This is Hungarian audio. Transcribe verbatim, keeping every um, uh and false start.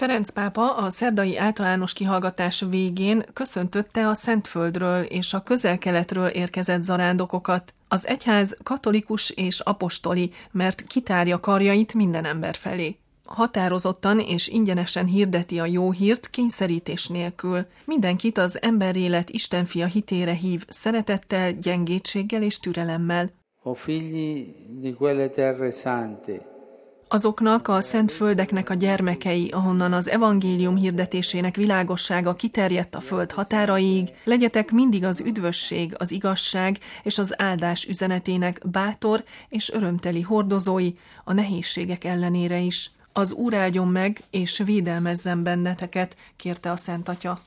Ferenc pápa a szerdai általános kihallgatás végén köszöntötte a Szentföldről és a Közel-Keletről érkezett zarándokokat. Az egyház katolikus és apostoli, mert kitárja karjait minden ember felé. Határozottan és ingyenesen hirdeti a jó hírt kényszerítés nélkül. Mindenkit az emberélet Istenfia hitére hív szeretettel, gyengétséggel és türelemmel. O figli di quelle terre sante. Azoknak a szent földeknek a gyermekei, ahonnan az evangélium hirdetésének világossága kiterjedt a föld határaig, legyetek mindig az üdvösség, az igazság és az áldás üzenetének bátor és örömteli hordozói a nehézségek ellenére is. Az Úr áldjon meg és védelmezzen benneteket, kérte a Szent Atya.